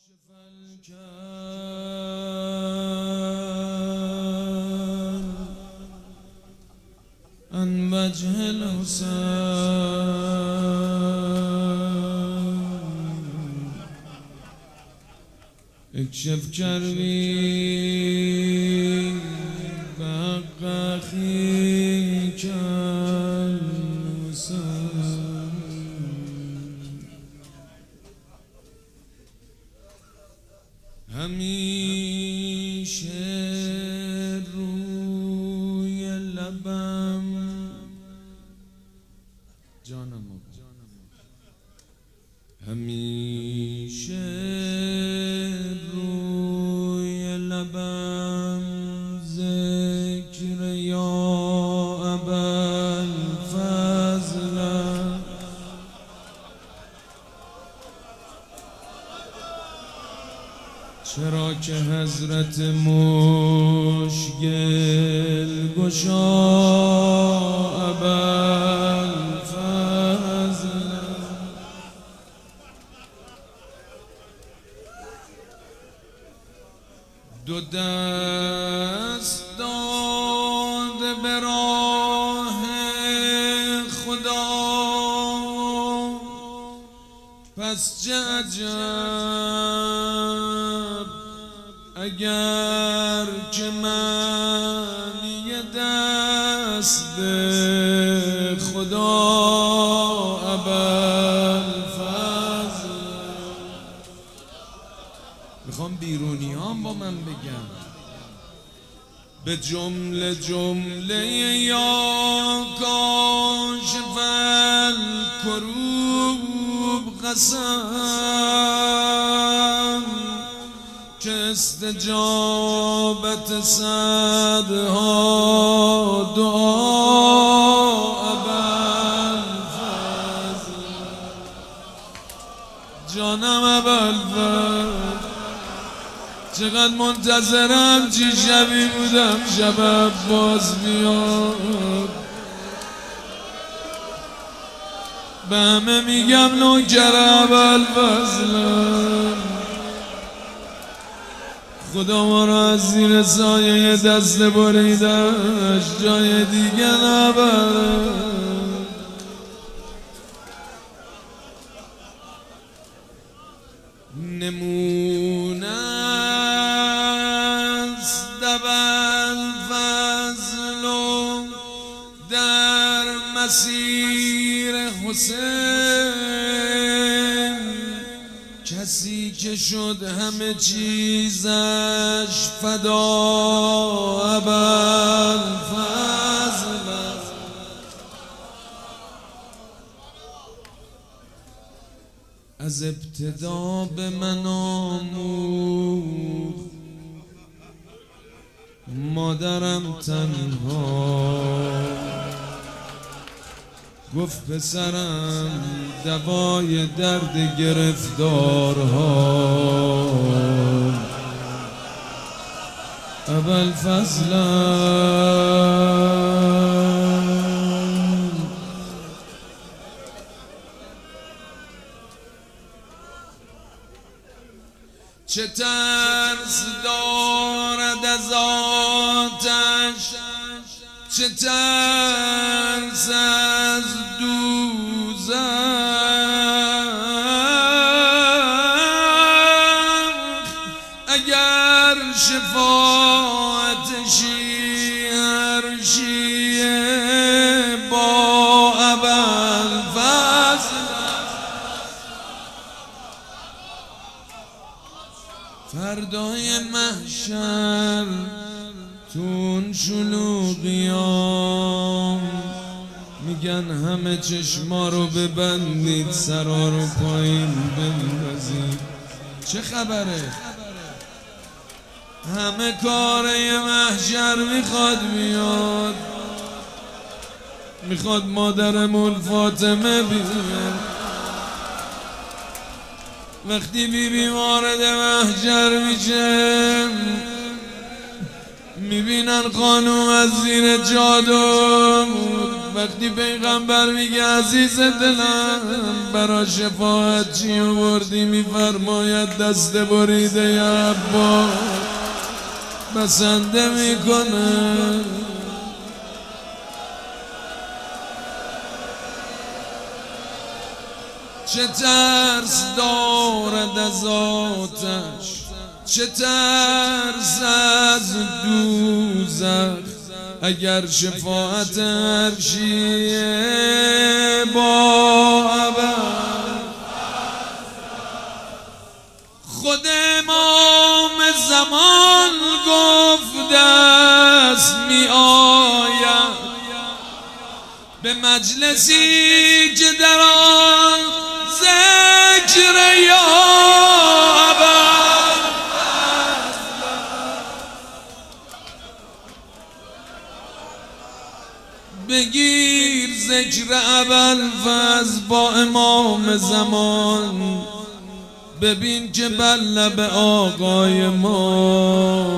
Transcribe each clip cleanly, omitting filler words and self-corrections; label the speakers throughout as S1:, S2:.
S1: كاشف الكل عن وجه الحسين اكشف كربي بحق أخيك الحسين همیشه روی لبم جانم همیشه روی لبم ذکر یا ابوالفضل چرا که حضرت مشکل گشا ابوالفضل دو دست داده به راه خدا پس چه عجب اگر که معنی دست خدا ابوالفضل. میخوام بیرونی هم با من بگم به جمله جمله یا کاشف الکروب قسم که استجابت صدها دعا ابوالفضل. جانم ابوالفضل چقدر منتظرم چی شبی بودم شب عباس بیاد به همه میگم نوکر ابوالفضلم خدا ما را از زیر سایه دست بریدش جای دیگه نبره. نمونه است ابوالفضل در مسیر حسین کسی که شد همه چیزش فدا ابوالفضل. از ابتدا به من آموخت مادرم تنها گفت پسرم دوای درد گرفتارها ابوالفضلم. چه ترس دارد از آتش چه ترس از دوزخ اگر شفاعتشی هر شیعه با ابوالفضل. فردای محشر تون شلوغیام میگن همه چشما رو ببندید سرا رو پایین بندازید. چه خبره؟ همه کاره محشر میخواد بیاد میخواد مادرمون فاطمه بیاد. وقتی بیبی وارد محشر میشه میبینن خانوم از زیر چادر وقتی پیغمبر میگه عزیز دلم برا شفاعت چی آوردی میفرماید دست بریده یا عباس بسنده میکنه. چه ترس دارد از آتش چه ترس از دوزخ اگر شفاعت عرشیه با ابد. خود امام زمان گفت دست می آید به مجلسی که در آن ذکر یا ابد. بگیر ذکر ابوالفضل با امام زمان ببین که بر لب آقای ما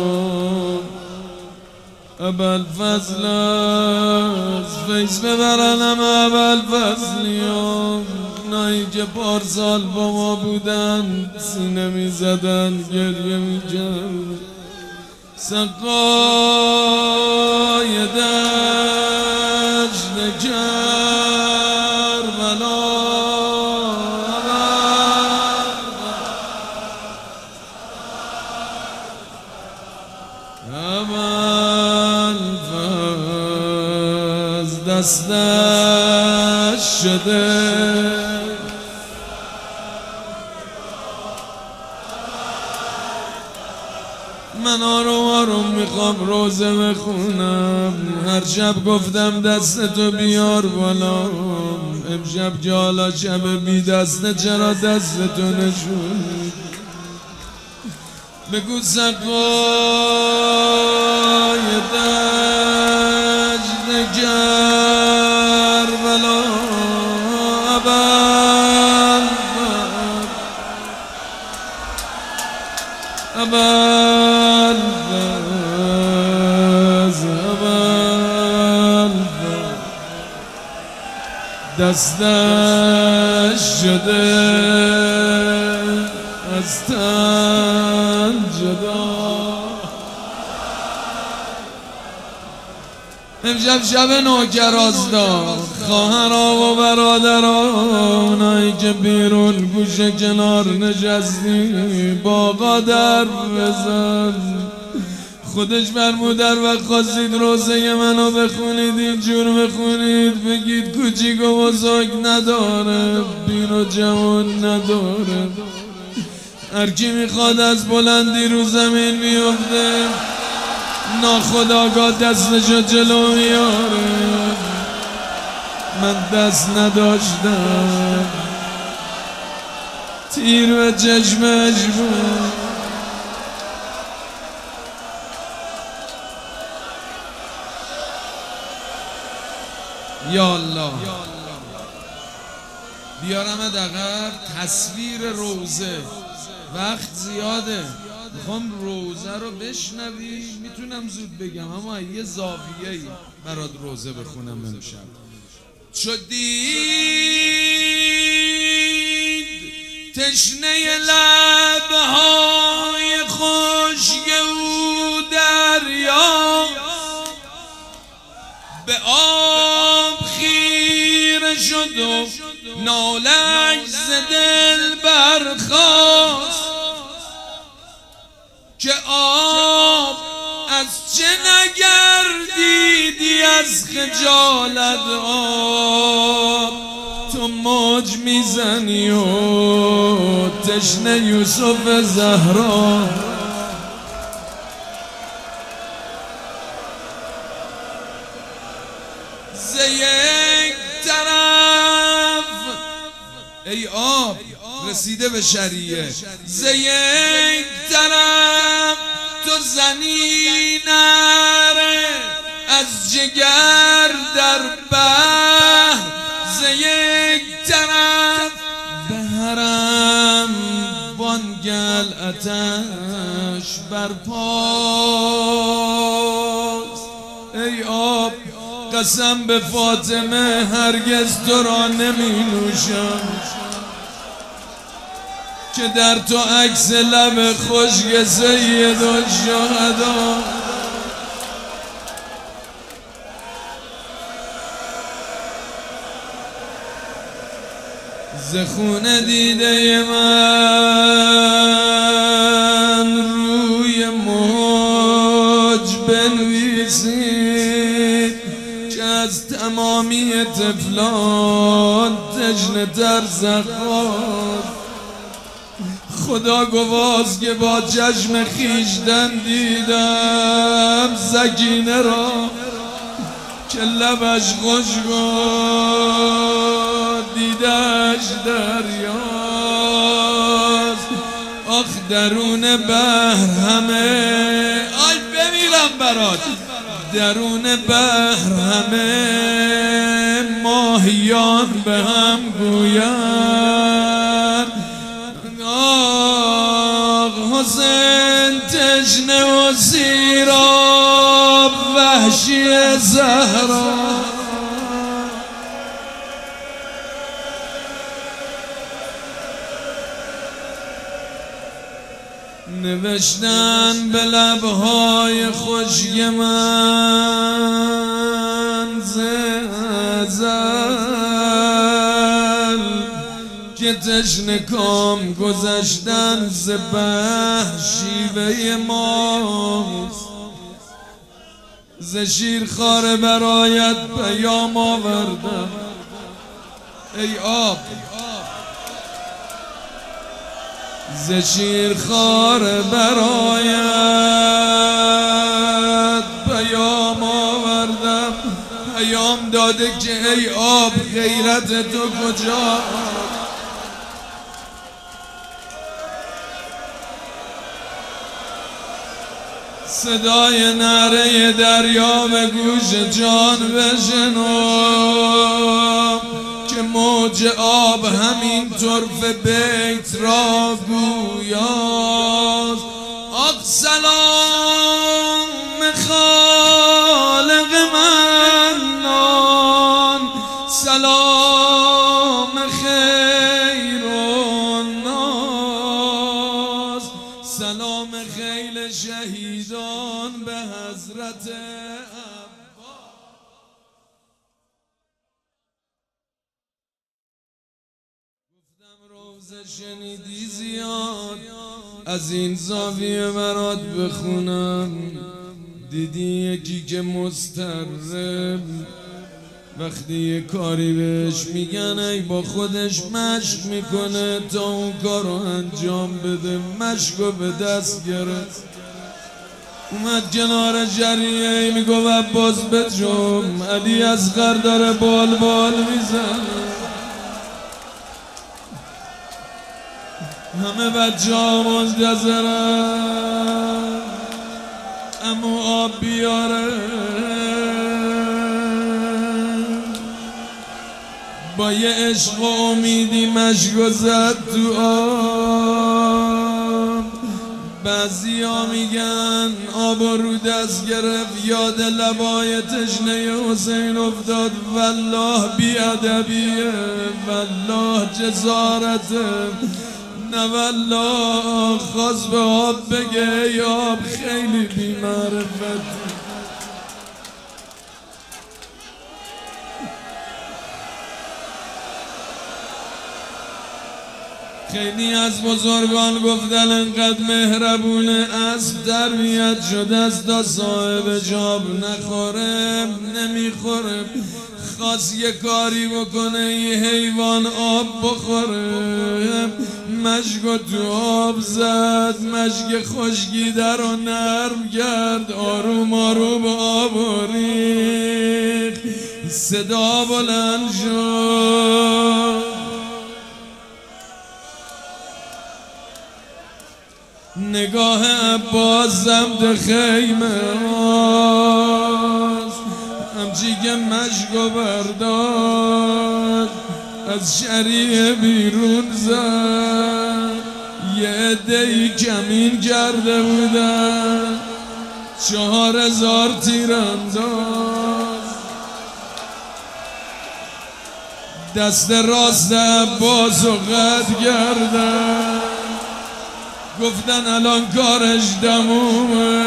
S1: ابوالفضل است. فیض ببرنم ابوالفضلیان نایی که پارسال با ما بودن سینه می زدن گریه می جن سقای دشت کربلا ابوالفضل دستش شده من آروم میخوام روزه بخونم. هر شب گفتم دستتو بیار بالا امشب که حالا شب بی دسته چرا دستتو نشون بگو سقای دشت کربلا دستش شده از تن جدا. امشب شب نوکرازدا خواهرها و برادرها اونایی که بیرون گوشه کنار نشستی باقا در بزن. خودش فرمود در وقت خواستید روزه منو بخونید اینجور بخونید بگید کوچیک و بزرگ نداره بین و جوان نداره هر کی میخواد از بلندی رو زمین میفته ناخودآگاه دستشو جلو میاره. من دست نداشتم تیر به چشمش بود یا الله بیارم دقیق تصویر روزه وقت زیاده میخوام روزه رو بشنوی میتونم زود بگم اما یه زاویه‌ای برات روزه بخونم امشب. چو دید تشنه لبهای خشک او دریا به آب خیره شد و ناله‌اش ز دل برخاست که آب از چه نگردیدی از خجالت آب تو موج میزنی و تشنه یوسف زهرا. ز یک طرف ای آب رسیده به شریعه ز یک طرف تو زنی نره از جگر در بحر ز یک طرف به حرم بانگل آتش برپاست. ای آب قسم به فاطمه هرگز تو را نمی نوشم که در تو عکس لب خشک سید الشهدا. ز خون دیده من روی موج بنویسید که از تمامی طفلان تشنه تر زخواد. خدا گواست که با چشم خیشتن دیدم سکینه را که لبش خشک و دیدش دریاست. آخ درون بحر همه آی بمیرم برات، درون بحر همه ماهیان به هم گویند آق حسین تشنه و سیراب وحشی زهرا. نوشتن به لبهای خشک من زل که تشنه کام گذشتن ز بحر شیوه ماست. ز شیرخواره برایت پیام آوردم ای آب، ز شیرخواره برایت پیام آوردم، پیام داده که ای آب غیرت تو کجا. صدای نعره دریا به گوش جان بشنو که موج آب همین طرف بیت را گویاست. آق سلام خالق منان، سلام خیر الناس، سلام خیل شهیدان به حضرت روزه شنیدی زیاد از این زاویه برات بخونم. دیدی یکی که مضطرب وقتی یه کاری بهش میگن ای با خودش مشق میکنه تا اون کارو انجام بده. مشقو به دست گرفت اومد کنار جریه میگو عباس بجم علی اصغر داره بال بال میزنه. همه بچه ها منتظرن امو آب بیاره. با یه عشق و امیدی مشکو زد تو آب. بعضی ها میگن آب رو دست گرفت یاد لبای تشنه حسین افتاد. والله بیادبیه، والله جسارته، نه والله خواست به آب بگه ای آب خیلی بی‌معرفتی. خیلی از بزرگان گفتن انقدر مهربونه اسب تربیت شده است تا صاحب جاب نخوره نمیخوره. خواست یه کاری بکنه یه حیوان آب بخوره. مشک تو آب زد، مشک خشکیده رو نرم کرد، آروم آروم آب ریخت، صدا بلند شد. نگاه عباس سمت خیمه هاست، همچی که مشکو برداشت از شریعه بیرون زد. یه عده‌ای کمین کرده بودن 4000 تیر انداز. دست راست عباس و قد کردن، گفتن الان کارش تمومه،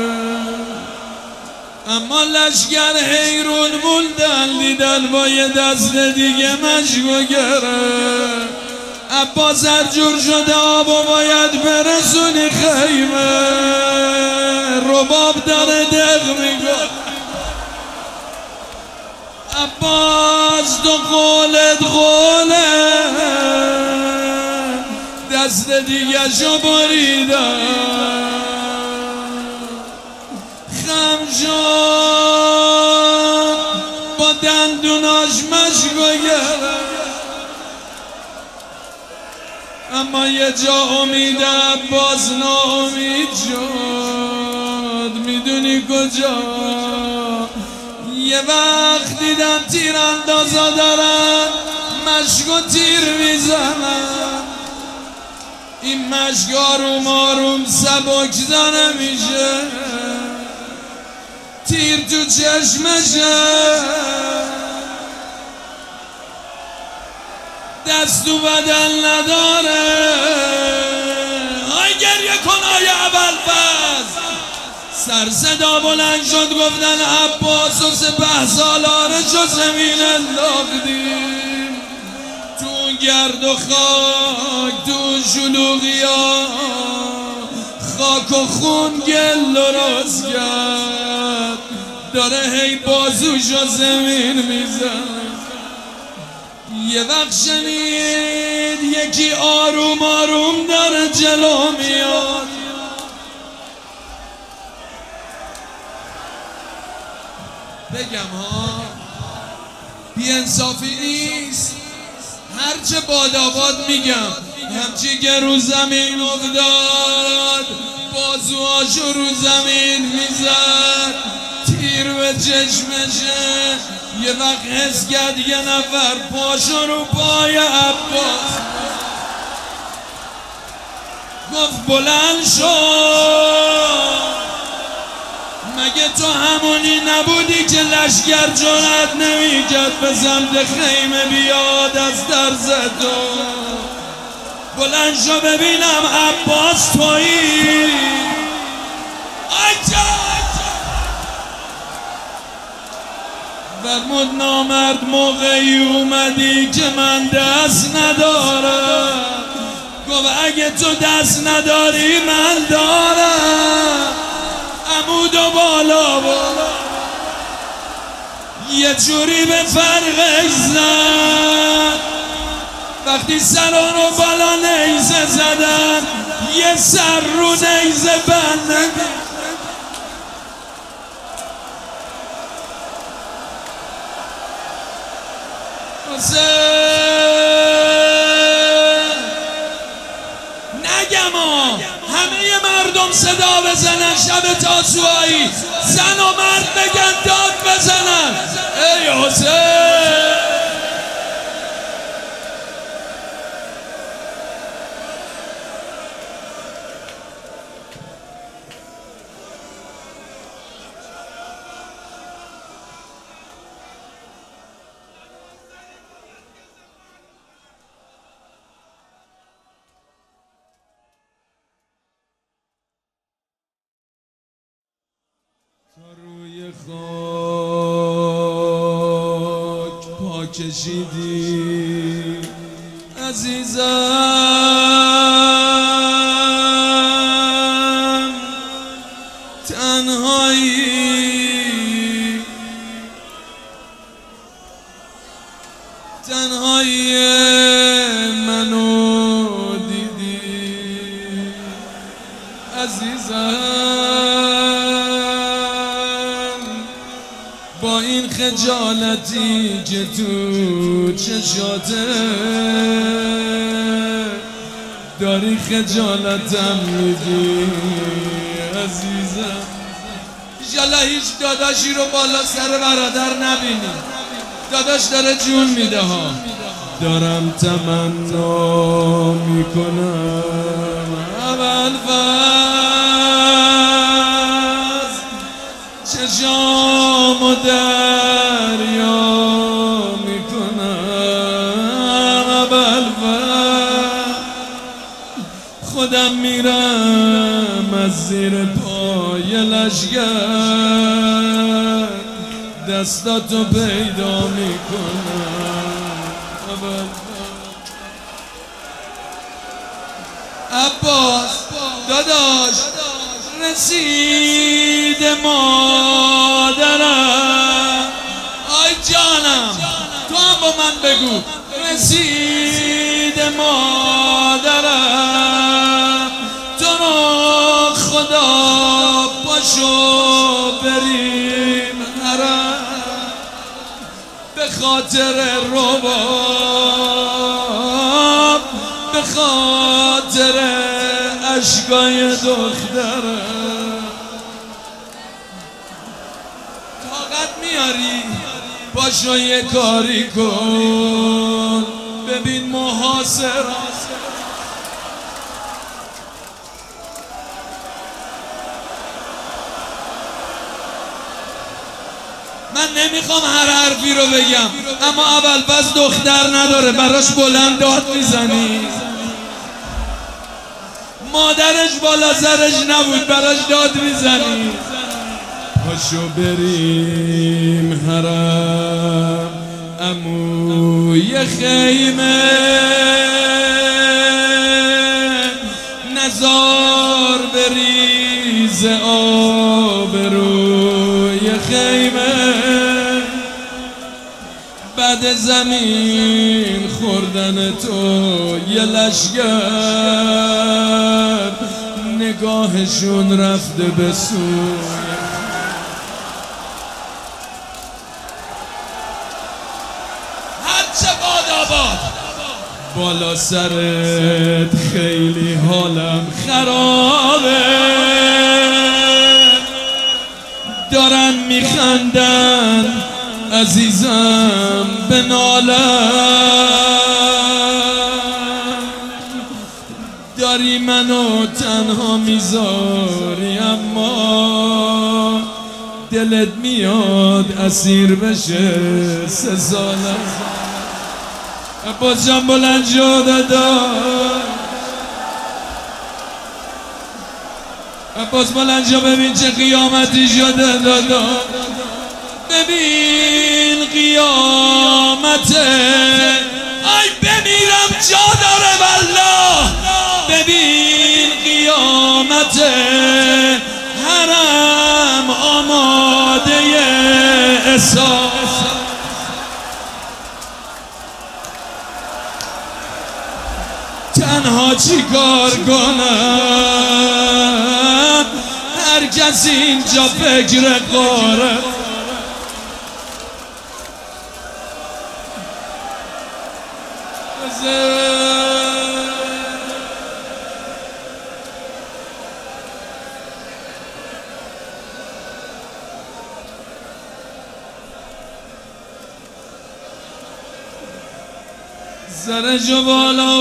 S1: اما لشگر حیرون موندن، دیدن با یه دست دیگه مشکو گرفت. عباس هر جور شده آبو باید برسونی خیمه، رباب داره دق میگه عباس تو قولت قوله، دست دیگه شو بریدن، خم شد با دندوناش مشکو گرفت، اما یه جا امید عباس ناامید شد. میدونی کجا؟ یه وقت دیدم تیر اندازا دارن مشک و تیر میزنن، این مشک آروم آروم سبک زنه میشه، تیر تو چشمشه، دست و بدن نداره. های گریه کن های ابوالفضل. سر صدا بلند شد گفتن عباس و 10 سالارشو زمین انداختیم، تو گرد و خاک، تو شلوغیا، خاک و خون گل درست کرد، داره هی بازوشو زمین میزن. یه وقت شنید یکی آروم آروم داره جلو میاد، بگم ها بی انصافی نیست، هرچه باداباد میگم، همچی که رو زمین افتاد بازوهاشو رو زمین میزد، تیر به چشمشه. یه وقت حس کرد یه نفر پاشو رو پای عباس، گفت بلند شو، مگه تو همونی نبودی که لشگر جرأت نمیکرد به سمت خیمه بیاد از در زد؟ بلند شو ببینم عباس تویی. فرمود نامرد موقعی اومدی که من دست ندارم، گفت اگه تو دست نداری من دارم. عمود و بالا یه جوری به فرقش زد، وقتی سران رو بالا نیزه زدن یه سر رو نیزه بند. نگم همه مردم صدا بزنن شب تاسوعایی، زن و مرد بگن داد بزنن ای حسین. تا روی خاک پا کشیدی عزیزم، تنهایی منو دیدی عزیزم، با این خجالتی که تو چشاته داری خجالتم میدی عزیزم. ایشالله هیچ داداشی رو بالا سر برادر نبینی، داداش داره جون میده ها. دارم تمنا میکنم ابوالفضل، چشامو دریا میکنم خودم میرم از زیر پای لشگر دستاتو پیدا میکنم. عباس داداش رسید مادرم، آی جانم تو هم با من بگو رسید مادرم، تو رو خدا پاشو بریم حرم، به خاطر رباب به خاطر اشکای دخترم. طاقت میاری پاشو یه کاری کن ببین محاصره. من نمیخوام هر حرفی رو بگم، اما اول پس دختر نداره براش بلند داد میزنی. مادرش بالا سرش نبود براش داد میزنی. پاشو بریم حرم عموی خیمه، نزار بریز آب روی خیمه، بعد زمین خوردن تو یه لشگر نگاهشون رفته به سوی. هرچه باد آباد بالا سرت خیلی حالم خرابه، دارن میخندن عزیزم به نالم، داری منو تنها میذاری اما دلت میاد اسیر بشه 3 سالم. عباس جان بلند شده دار، عباس بلند شو ببین چه قیامتی شده دادا، ببین قیامته، ای بمیرم جا داره والله، ببین قیامته، حرم آماده حساب. تنها چی کار کنم، هر کسی اینجا فکر قاره. سرشو بالا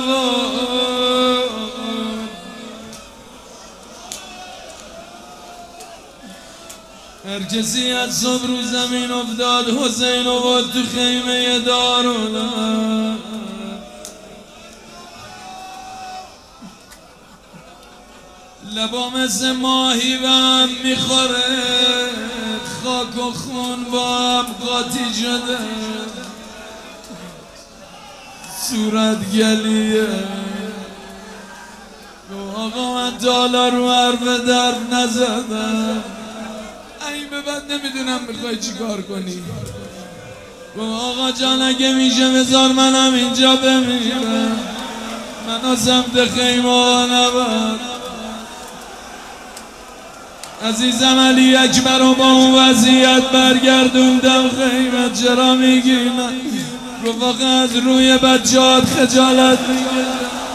S1: هر کسی از صبح رو زمین افتاد حسین آورد تو خیمه دارالعرب، لبا مثل ماهی به هم میخوره، خاک و خون با هم قاطی شده، صورت گلیه. آقا من تالا رو حرف درد نزدم، این به بعد نمیدونم میخوای چی کار کنی. آقا جان اگه میشه بذار منم اینجا بمیرم، منو سمت خیمه نبرد. عزیزم علی اکبر رو با اون وضعیت برگردوندم خیمه، چرا میگی من رفاق از روی بچه‌هات خجالت میگیرم؟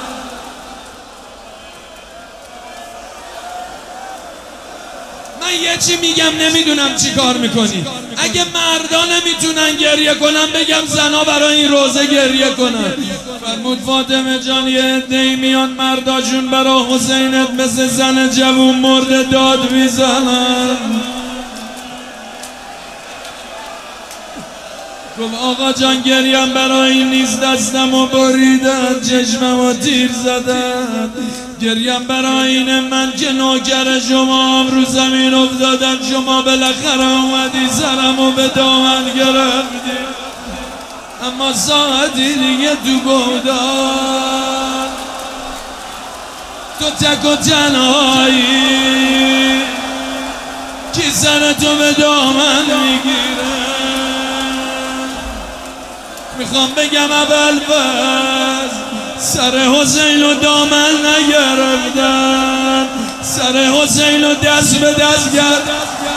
S1: من یه چی میگم نمیدونم چی کار میکنی. اگه مردا نمیتونن گریه کنن بگم زنا برای این روزه گریه کنن. فرمود فاطمه جان یه عده‌ای میان مرداشون برای حسینت مثل زن جوون مرده داد میزنن. گفت آقا جان گریم برای نیز دستم و بریدن چشمم و تیر زدن، گریم برای این من که نوکر شما هم رو زمین افتادم، شما بالاخره اومدی سرم و به دامن گرفتی، اما ساعتی دیگه تو بودن تو تک و تنهایی کی سر تو به دامن میگیره. میخوام بگم اول پس سر حسین و دامن نگرفتن، سر حسین و دست به دست گرفتن.